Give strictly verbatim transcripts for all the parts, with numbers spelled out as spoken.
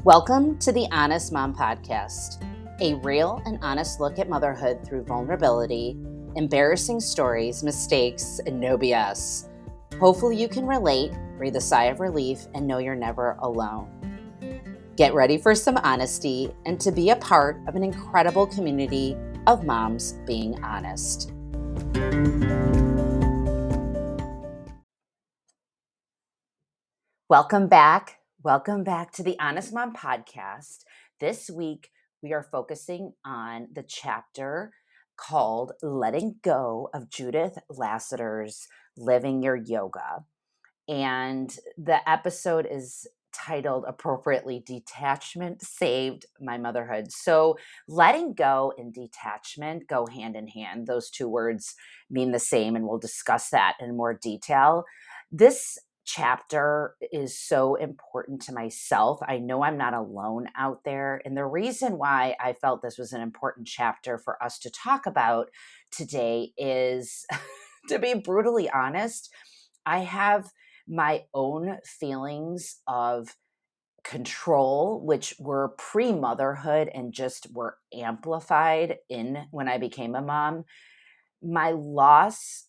Welcome to the Honest Mom Podcast, a real and honest look at motherhood through vulnerability, embarrassing stories, mistakes, and no B S. Hopefully you can relate, breathe a sigh of relief, and know you're never alone. Get ready for some honesty and to be a part of an incredible community of moms being honest. Welcome back. Welcome back to the Honest Mom Podcast. This week, we are focusing on the chapter called Letting Go of Judith Lasater's Living Your Yoga. And the episode is titled appropriately, Detachment Saved My Motherhood. So letting go and detachment go hand in hand. Those two words mean the same, and we'll discuss that in more detail. This chapter is so important to myself. I know I'm not alone out there. And the reason why I felt this was an important chapter for us to talk about today is, to be brutally honest, I have my own feelings of control, which were pre-motherhood and just were amplified in when I became a mom. My loss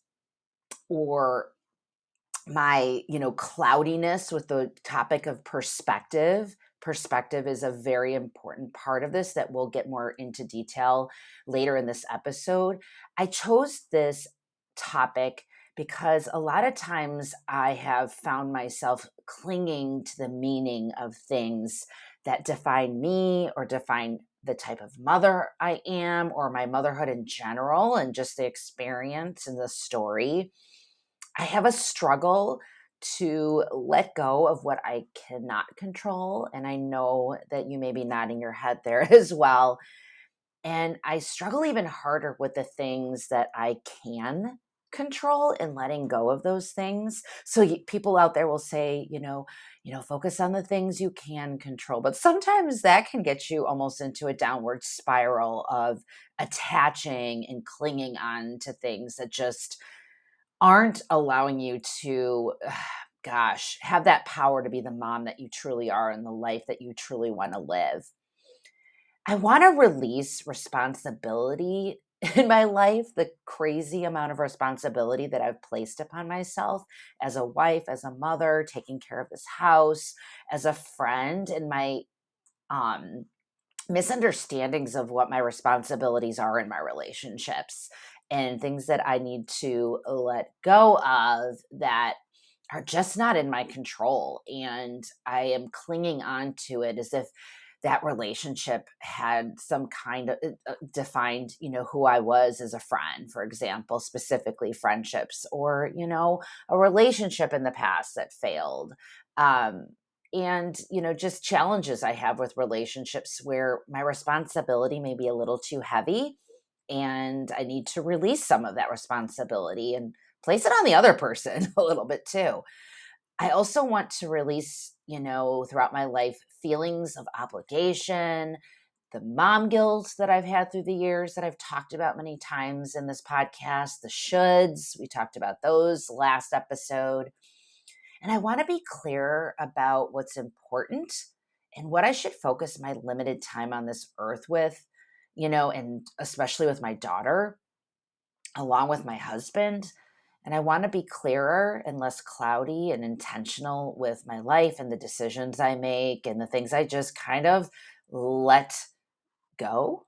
or my, you know, cloudiness with the topic of perspective. Perspective is a very important part of this that we'll get more into detail later in this episode. I chose this topic because a lot of times I have found myself clinging to the meaning of things that define me or define the type of mother I am or my motherhood in general and just the experience and the story. I have a struggle to let go of what I cannot control. And I know that you may be nodding your head there as well. And I struggle even harder with the things that I can control and letting go of those things. So y- people out there will say, you know, you know, focus on the things you can control. But sometimes that can get you almost into a downward spiral of attaching and clinging on to things that just aren't allowing you to, gosh, have that power to be the mom that you truly are and the life that you truly want to live. I want to release responsibility in my life, the crazy amount of responsibility that I've placed upon myself as a wife, as a mother, taking care of this house, as a friend, and my um, misunderstandings of what my responsibilities are in my relationships and things that I need to let go of that are just not in my control. And I am clinging on to it as if that relationship had some kind of uh, defined, you know, who I was as a friend, for example, specifically friendships, or, you know, a relationship in the past that failed. Um, and, you know, just challenges I have with relationships where my responsibility may be a little too heavy and I need to release some of that responsibility and place it on the other person a little bit too. I also want to release, you know, throughout my life, feelings of obligation, the mom guilt that I've had through the years that I've talked about many times in this podcast, the shoulds, we talked about those last episode. And I want to be clear about what's important and what I should focus my limited time on this earth with, you know, and especially with my daughter, along with my husband. And I want to be clearer and less cloudy and intentional with my life and the decisions I make and the things I just kind of let go.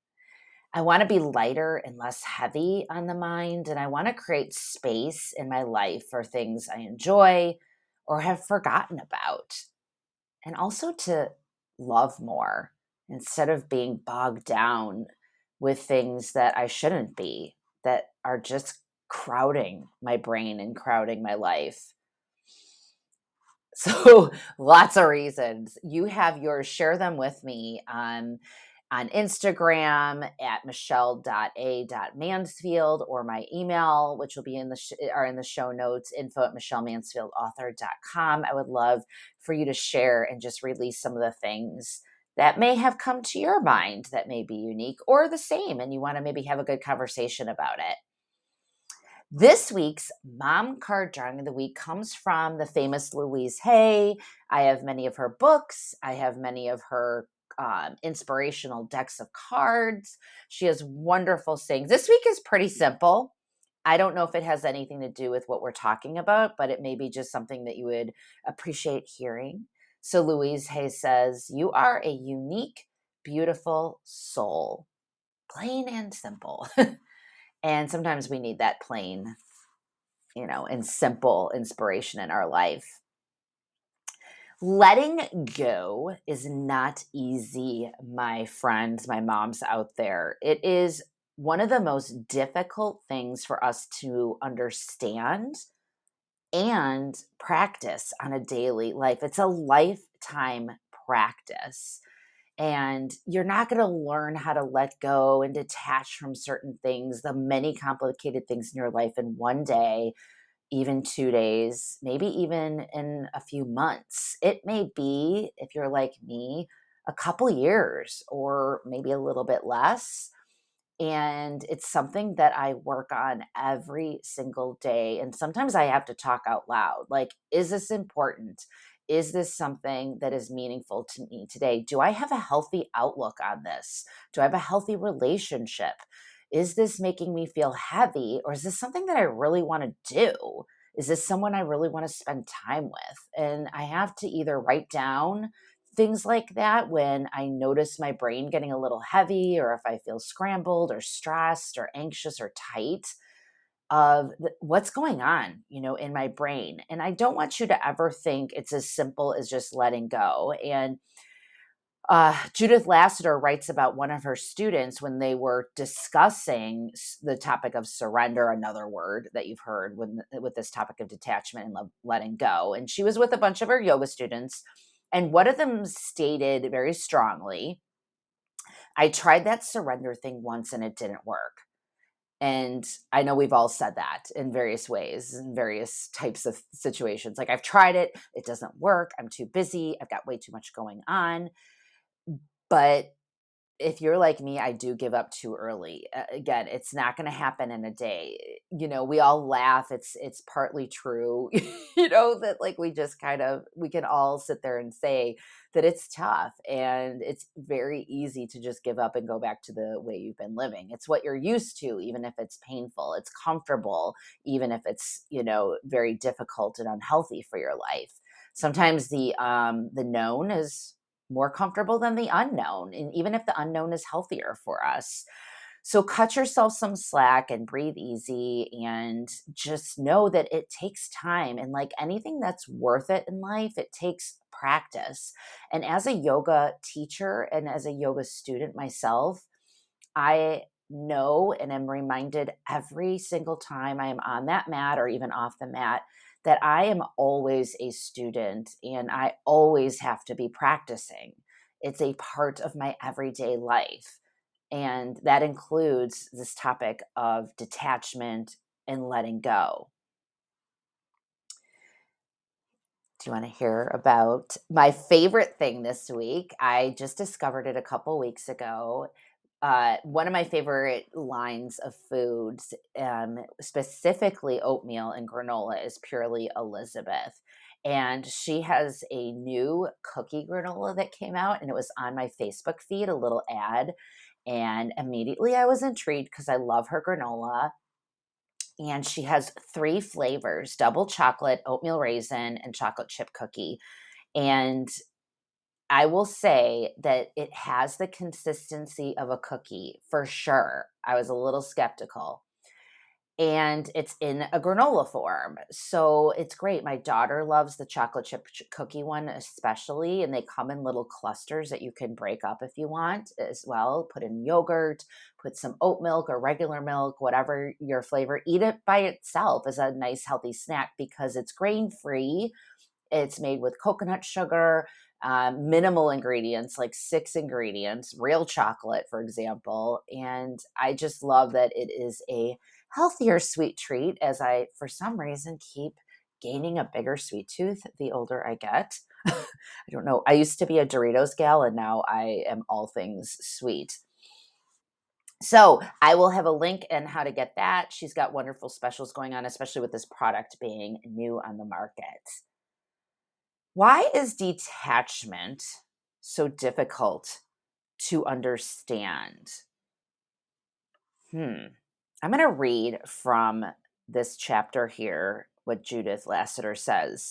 I want to be lighter and less heavy on the mind. And I want to create space in my life for things I enjoy or have forgotten about. And also to love more instead of being bogged down with things that I shouldn't be, that are just crowding my brain and crowding my life. So lots of reasons. You have yours. Share them with me on, on Instagram at michelle dot a dot mansfield or my email, which will be in the sh- are in the show notes, info at michelle mansfield author dot com. I would love for you to share and just release some of the things that may have come to your mind that may be unique or the same, and you want to maybe have a good conversation about it. This week's mom card drawing of the week comes from the famous Louise Hay. I have many of her books. I have many of her um, inspirational decks of cards. She has wonderful sayings. This week is pretty simple. I don't know if it has anything to do with what we're talking about, but it may be just something that you would appreciate hearing. So Louise Hay says, "You are a unique, beautiful soul." Plain and simple. And sometimes we need that plain, you know, and simple inspiration in our life. Letting go is not easy, my friends, my moms out there. It is one of the most difficult things for us to understand and practice on a daily life. It's a lifetime practice. And you're not going to learn how to let go and detach from certain things, the many complicated things in your life in one day, even two days, maybe even in a few months. It may be, if you're like me, a couple years or maybe a little bit less. And it's something that I work on every single day. And sometimes I have to talk out loud. Like, is this important? Is this something that is meaningful to me today? Do I have a healthy outlook on this? Do I have a healthy relationship? Is this making me feel heavy? Or is this something that I really want to do? Is this someone I really want to spend time with? And I have to either write down things like that when I notice my brain getting a little heavy, or if I feel scrambled or stressed or anxious or tight, of th- what's going on, you know, in my brain. And I don't want you to ever think it's as simple as just letting go. And uh, Judith Lasater writes about one of her students when they were discussing the topic of surrender, another word that you've heard when, with this topic of detachment and le- letting go. And she was with a bunch of her yoga students. And one of them stated very strongly, "I tried that surrender thing once and it didn't work." And I know we've all said that in various ways, in various types of situations. Like, I've tried it, it doesn't work. I'm too busy. I've got way too much going on. But if you're like me, I do give up too early. Uh, again, it's not going to happen in a day. You know, we all laugh. It's it's partly true. You know that, like, we just kind of we can all sit there and say that it's tough and it's very easy to just give up and go back to the way you've been living. It's what you're used to, even if it's painful. It's comfortable, even if it's, you know, very difficult and unhealthy for your life. Sometimes the um the known is more comfortable than the unknown. And even if the unknown is healthier for us. So cut yourself some slack and breathe easy and just know that it takes time. And like anything that's worth it in life, it takes practice. And as a yoga teacher and as a yoga student myself, I know and am reminded every single time I am on that mat or even off the mat that I am always a student and I always have to be practicing. It's a part of my everyday life. And that includes this topic of detachment and letting go. Do you want to hear about my favorite thing this week? I just discovered it a couple weeks ago. Uh, one of my favorite lines of foods, um, specifically oatmeal and granola, is Purely Elizabeth. And she has a new cookie granola that came out, and it was on my Facebook feed, a little ad. And immediately I was intrigued because I love her granola. And she has three flavors: double chocolate, oatmeal raisin, and chocolate chip cookie. And I will say that it has the consistency of a cookie for sure. I was a little skeptical. And it's in a granola form. So it's great. My daughter loves the chocolate chip ch- cookie one, especially. And they come in little clusters that you can break up if you want as well. Put in yogurt, put some oat milk or regular milk, whatever your flavor. Eat it by itself as a nice, healthy snack because it's grain free. It's made with coconut sugar, um, minimal ingredients, like six ingredients, real chocolate, for example. And I just love that it is a healthier sweet treat as I, for some reason, keep gaining a bigger sweet tooth the older I get. I don't know. I used to be a Doritos gal and now I am all things sweet. So I will have a link and how to get that. She's got wonderful specials going on, especially with this product being new on the market. Why is detachment so difficult to understand? Hmm. I'm going to read from this chapter here what Judith Lasater says.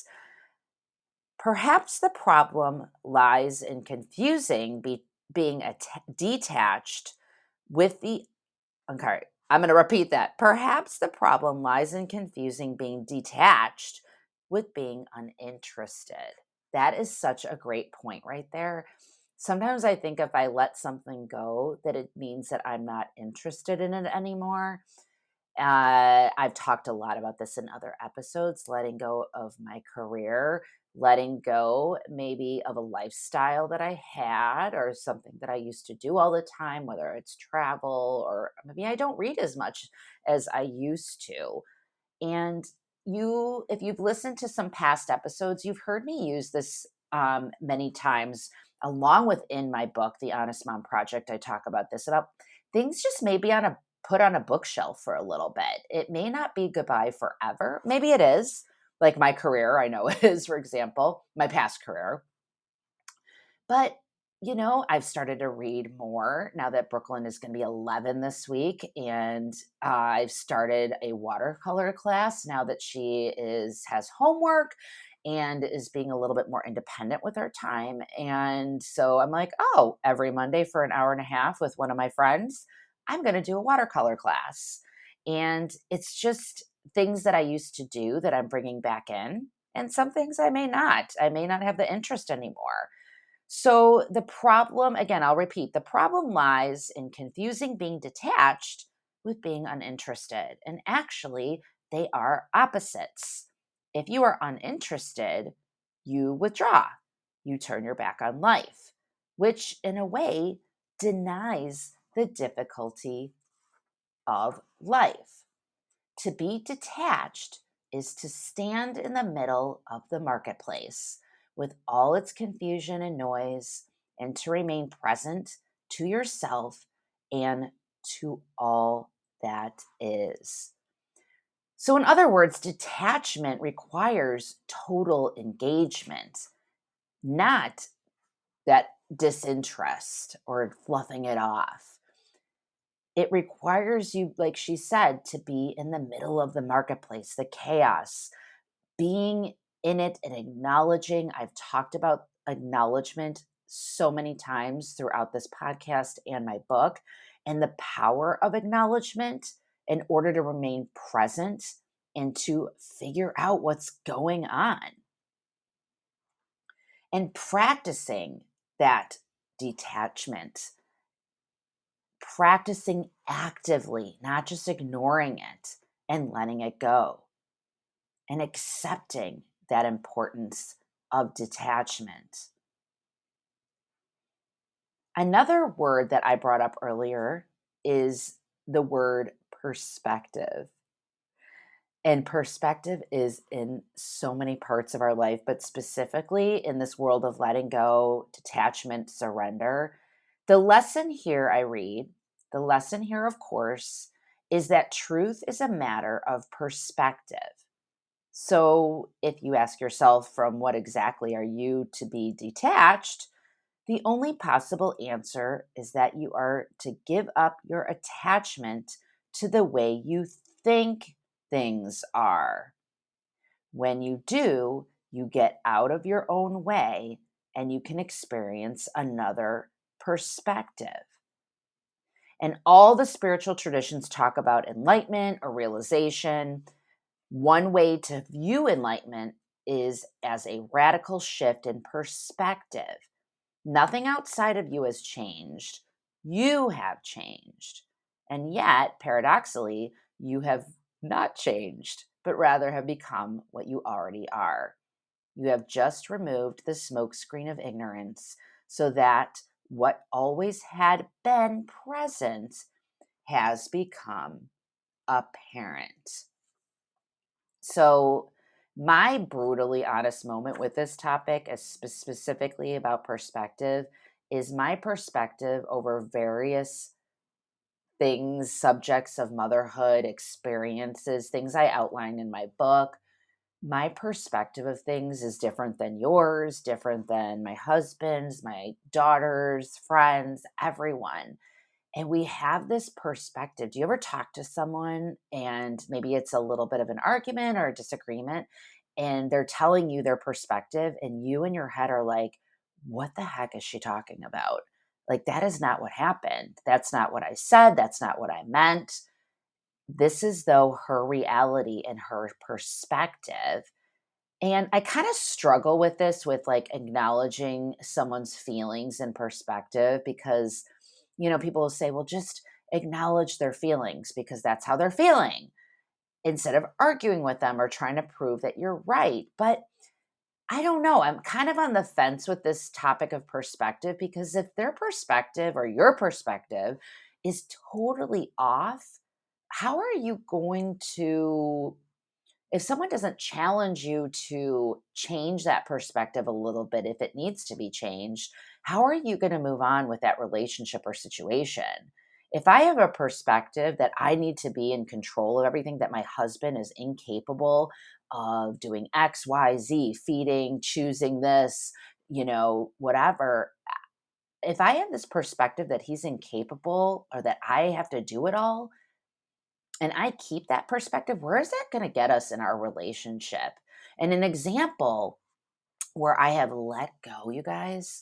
Perhaps the problem lies in confusing be, being att- detached with the. Okay, I'm going to repeat that. Perhaps the problem lies in confusing being detached with being uninterested. That is such a great point right there. Sometimes I think if I let something go, that it means that I'm not interested in it anymore. Uh, I've talked a lot about this in other episodes, letting go of my career, letting go maybe of a lifestyle that I had or something that I used to do all the time, whether it's travel or maybe I don't read as much as I used to. And you, if you've listened to some past episodes, you've heard me use this um, many times, along with in my book, The Honest Mom Project. I talk about this about things just maybe on a put on a bookshelf for a little bit. It may not be goodbye forever. Maybe it is, like my career. I know it is, for example, my past career. But, you know, I've started to read more now that Brooklyn is going to be eleven this week. And uh, I've started a watercolor class now that she is has homework and is being a little bit more independent with her time. And so I'm like, oh, every Monday for an hour and a half with one of my friends, I'm going to do a watercolor class. And it's just things that I used to do that I'm bringing back in. And some things I may not. I may not have the interest anymore. So the problem, again, I'll repeat, the problem lies in confusing being detached with being uninterested. And actually, they are opposites. If you are uninterested, you withdraw, you turn your back on life, which in a way denies the difficulty of life. To be detached is to stand in the middle of the marketplace with all its confusion and noise, and to remain present to yourself and to all that is. So, in other words, detachment requires total engagement, not that disinterest or fluffing it off. It requires you, like she said, to be in the middle of the marketplace, the chaos, being in it and acknowledging. I've talked about acknowledgement so many times throughout this podcast and my book, and the power of acknowledgement in order to remain present and to figure out what's going on. And practicing that detachment, practicing actively, not just ignoring it and letting it go, and accepting that importance of detachment. Another word that I brought up earlier is the word perspective. And perspective is in so many parts of our life, but specifically in this world of letting go, detachment, surrender. The lesson here I read, the lesson here, of course, is that truth is a matter of perspective. So if you ask yourself, from what exactly are you to be detached? The only possible answer is that you are to give up your attachment to the way you think things are. When you do, you get out of your own way and you can experience another perspective. And all the spiritual traditions talk about enlightenment or realization. One way to view enlightenment is as a radical shift in perspective. Nothing outside of you has changed. You have changed. And yet, paradoxically, you have not changed, but rather have become what you already are. You have just removed the smokescreen of ignorance so that what always had been present has become apparent. So, my brutally honest moment with this topic, is specifically about perspective, is my perspective over various things, subjects of motherhood, experiences, things I outline in my book. My perspective of things is different than yours, different than my husband's, my daughter's, friends, everyone. And we have this perspective. Do you ever talk to someone and maybe it's a little bit of an argument or a disagreement, and they're telling you their perspective, and you in your head are like, what the heck is she talking about? Like, that is not what happened. That's not what I said. That's not what I meant. This is, though, her reality and her perspective. And I kind of struggle with this, with like acknowledging someone's feelings and perspective, because, you know, people will say, well, just acknowledge their feelings because that's how they're feeling, instead of arguing with them or trying to prove that you're right. But I don't know. I'm kind of on the fence with this topic of perspective, because if their perspective or your perspective is totally off, how are you going to, if someone doesn't challenge you to change that perspective a little bit, if it needs to be changed, how are you going to move on with that relationship or situation? If I have a perspective that I need to be in control of everything, that my husband is incapable of doing X, Y, Z, feeding, choosing this, you know, whatever. If I have this perspective that he's incapable or that I have to do it all, and I keep that perspective, where is that going to get us in our relationship? And an example where I have let go, you guys,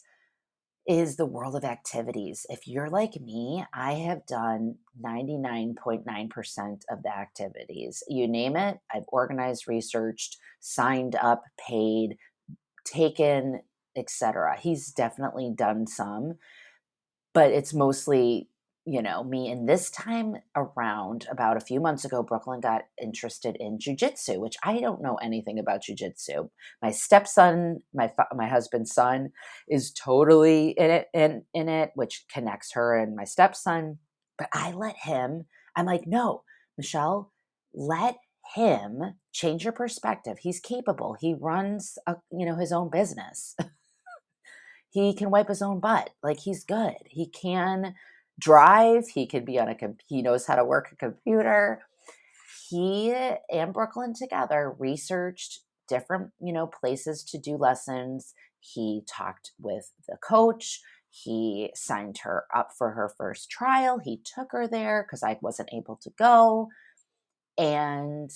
is the world of activities. If you're like me, I have done ninety-nine point nine percent of the activities. You name it, I've organized, researched, signed up, paid, taken, et cetera. He's definitely done some, but it's mostly, you know, me. And this time around, about a few months ago, Brooklyn got interested in jujitsu, which I don't know anything about jujitsu. My stepson, my fa- my husband's son, is totally in it, in in it, which connects her and my stepson. But I let him. I'm like, no, Michelle, let him change your perspective. He's capable. He runs, a, you know, his own business. He can wipe his own butt. Like, he's good. He can drive. He can be on a com- he knows how to work a computer. He and Brooklyn together researched different, you know, places to do lessons. He talked with the coach. He signed her up for her first trial. He took her there because I wasn't able to go. And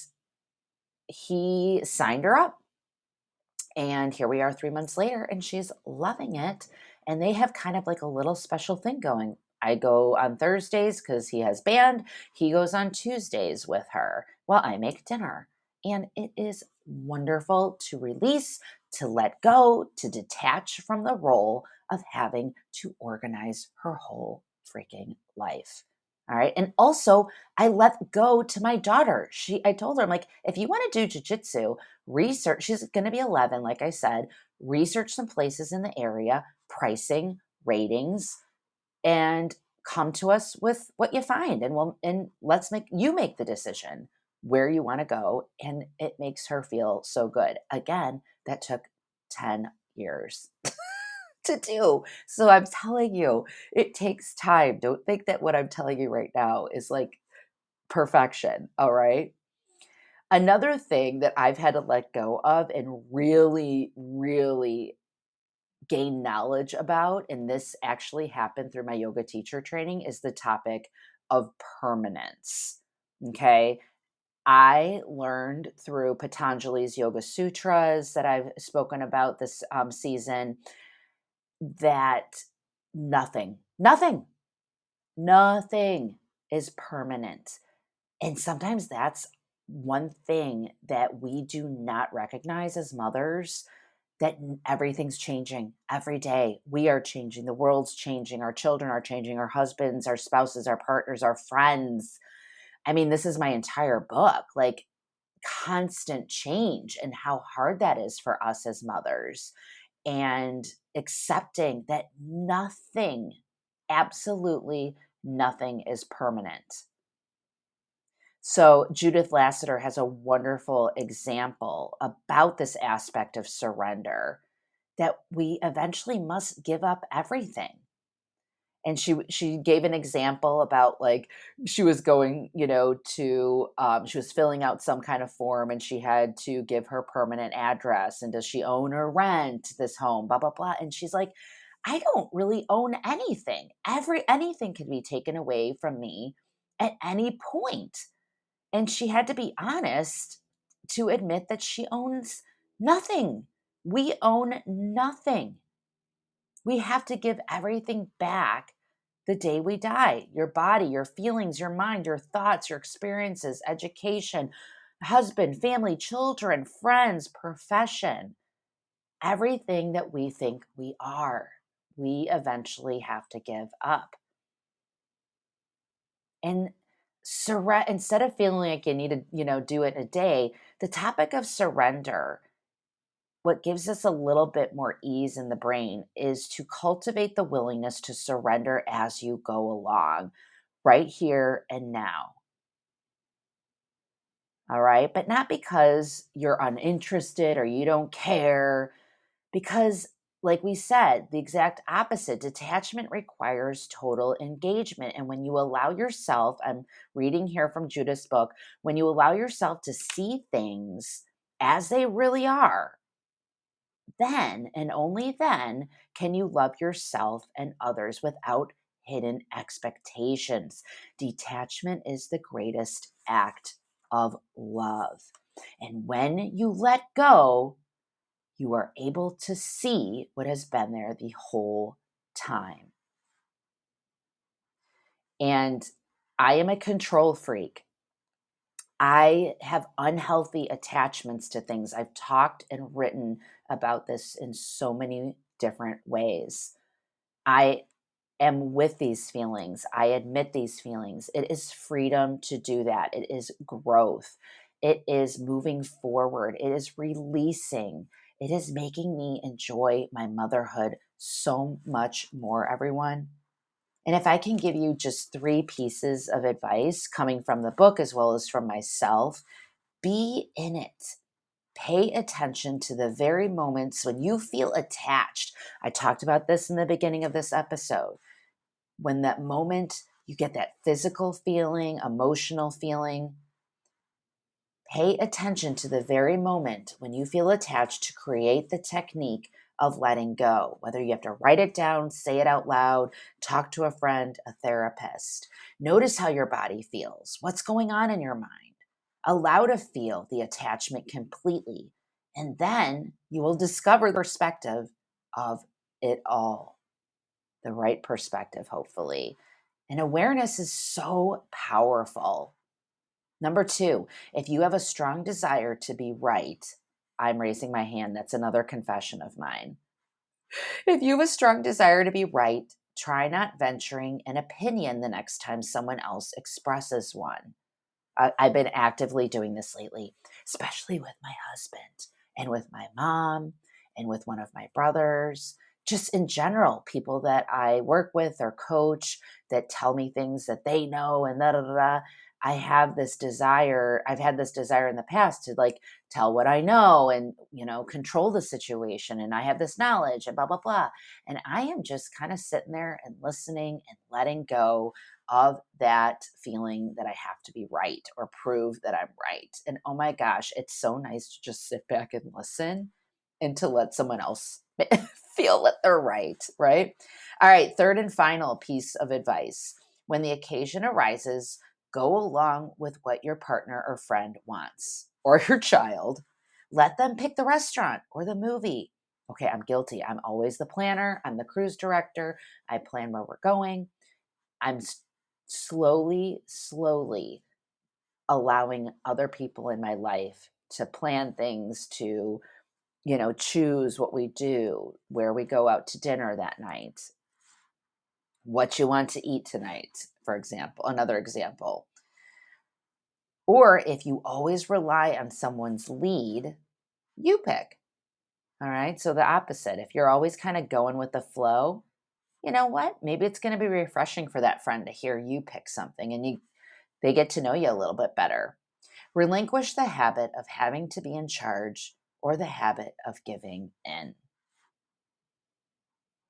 he signed her up. And here we are three months later, and she's loving it. And they have kind of like a little special thing going. I go on Thursdays because he has band. He goes on Tuesdays with her while I make dinner. And it is wonderful to release, to let go, to detach from the role of having to organize her whole freaking life. All right. And also, I let go to my daughter. She, I told her, I'm like, if you want to do jujitsu, research, she's going to be eleven, like I said, research some places in the area, pricing, ratings, and come to us with what you find. And we'll, and let's make, you make the decision where you want to go. And it makes her feel so good. Again, that took ten years to do. So I'm telling you, it takes time. Don't think that what I'm telling you right now is like perfection. All right. Another thing that I've had to let go of and really, really gain knowledge about, and this actually happened through my yoga teacher training, is the topic of permanence. Okay. I learned through Patanjali's Yoga Sutras that I've spoken about this um, season that nothing, nothing, nothing is permanent. And sometimes that's one thing that we do not recognize as mothers, that everything's changing every day. We are changing. The world's changing. Our children are changing. Our husbands, our spouses, our partners, our friends. I mean, this is my entire book, like constant change, and how hard that is for us as mothers, and accepting that nothing, absolutely nothing is permanent. So, Judith Lasater has a wonderful example about this aspect of surrender, that we eventually must give up everything. And she she gave an example about, like, she was going, you know, to um, she was filling out some kind of form, and she had to give her permanent address, and does she own or rent this home, blah blah blah. And she's like, I don't really own anything. Every anything can be taken away from me at any point. And she had to be honest to admit that she owns nothing. We own nothing. We have to give everything back the day we die. Your body, your feelings, your mind, your thoughts, your experiences, education, husband, family, children, friends, profession, everything that we think we are, we eventually have to give up. And surre- instead of feeling like you need to, you know, do it in a day, the topic of surrender, what gives us a little bit more ease in the brain is to cultivate the willingness to surrender as you go along, right here and now. All right. But not because you're uninterested or you don't care, because, like we said, the exact opposite. Detachment requires total engagement. And when you allow yourself, I'm reading here from Judith's book, when you allow yourself to see things as they really are, then and only then can you love yourself and others without hidden expectations. Detachment is the greatest act of love. And when you let go, you are able to see what has been there the whole time. And I am a control freak. I have unhealthy attachments to things. I've talked and written about this in so many different ways. I am with these feelings. I admit these feelings. It is freedom to do that. It is growth. It is moving forward. It is releasing. It is making me enjoy my motherhood so much more, everyone. And if I can give you just three pieces of advice coming from the book as well as from myself, be in it. Pay attention to the very moments when you feel attached. I talked about this in the beginning of this episode. When that moment you get that physical feeling, emotional feeling, pay attention to the very moment when you feel attached to create the technique of letting go. Whether you have to write it down, say it out loud, talk to a friend, a therapist. Notice how your body feels. What's going on in your mind? Allow to feel the attachment completely. And then you will discover the perspective of it all. The right perspective, hopefully. And awareness is so powerful. Number two, if you have a strong desire to be right, I'm raising my hand. That's another confession of mine. If you have a strong desire to be right, try not venturing an opinion the next time someone else expresses one. I, I've been actively doing this lately, especially with my husband and with my mom and with one of my brothers. Just in general, people that I work with or coach that tell me things that they know and da da da. da. I have this desire, I've had this desire in the past to like tell what I know and, you know, control the situation. And I have this knowledge and blah, blah, blah. And I am just kind of sitting there and listening and letting go of that feeling that I have to be right or prove that I'm right. And oh my gosh, it's so nice to just sit back and listen and to let someone else feel that they're right, right? All right, third and final piece of advice. When the occasion arises, go along with what your partner or friend wants or your child. Let them pick the restaurant or the movie. Okay, I'm guilty. I'm always the planner. I'm the cruise director. I plan where we're going. I'm slowly, slowly allowing other people in my life to plan things, to, you know, choose what we do, where we go out to dinner that night, what you want to eat tonight, for example, another example. Or if you always rely on someone's lead, you pick. All right. So the opposite, if you're always kind of going with the flow, you know what? Maybe it's going to be refreshing for that friend to hear you pick something and you they get to know you a little bit better. Relinquish the habit of having to be in charge or the habit of giving in.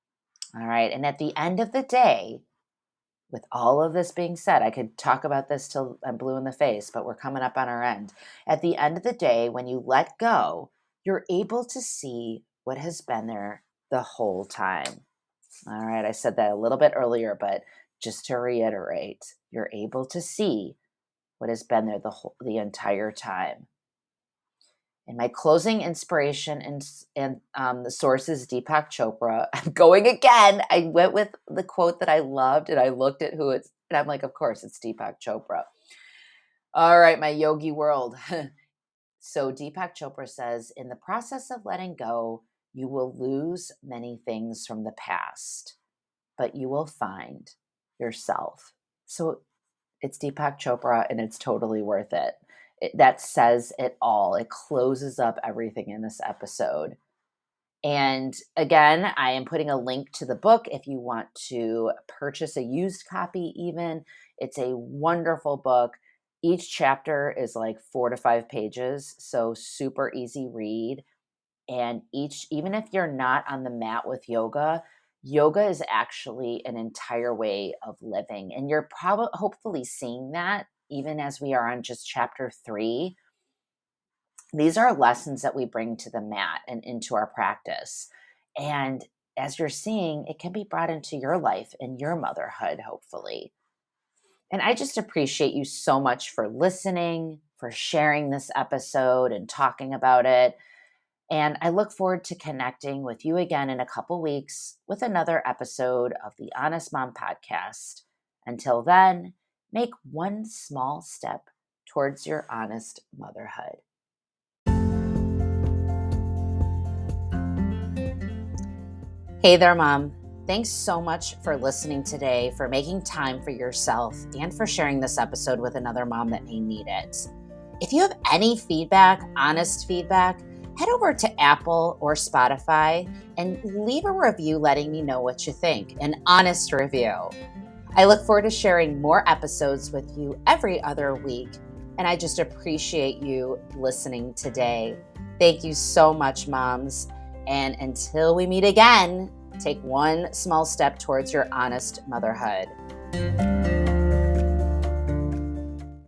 All right. And at the end of the day, with all of this being said, I could talk about this till I'm blue in the face, but we're coming up on our end. At the end of the day, when you let go, you're able to see what has been there the whole time. All right. I said that a little bit earlier, but just to reiterate, you're able to see what has been there the whole, the entire time. And my closing inspiration and, and um, the source is Deepak Chopra. I'm going again. I went with the quote that I loved and I looked at who it's, and I'm like, of course, it's Deepak Chopra. All right, my yogi world. So Deepak Chopra says, in the process of letting go, you will lose many things from the past, but you will find yourself. So it's Deepak Chopra and it's totally worth it. It, that says it all. It closes up everything in this episode. And again, I am putting a link to the book if you want to purchase a used copy even. It's a wonderful book. Each chapter is like four to five pages, so super easy read. And each, even if you're not on the mat with yoga, yoga is actually an entire way of living. And you're probably hopefully seeing that even as we are on just chapter three. These are lessons that we bring to the mat and into our practice. And as you're seeing, it can be brought into your life and your motherhood, hopefully. And I just appreciate you so much for listening, for sharing this episode and talking about it. And I look forward to connecting with you again in a couple weeks with another episode of the Honest Mom Podcast. Until then, make one small step towards your honest motherhood. Hey there, Mom. Thanks so much for listening today, for making time for yourself, and for sharing this episode with another mom that may need it. If you have any feedback, honest feedback, head over to Apple or Spotify and leave a review letting me know what you think, an honest review. I look forward to sharing more episodes with you every other week, and I just appreciate you listening today. Thank you so much, moms. And until we meet again, take one small step towards your honest motherhood.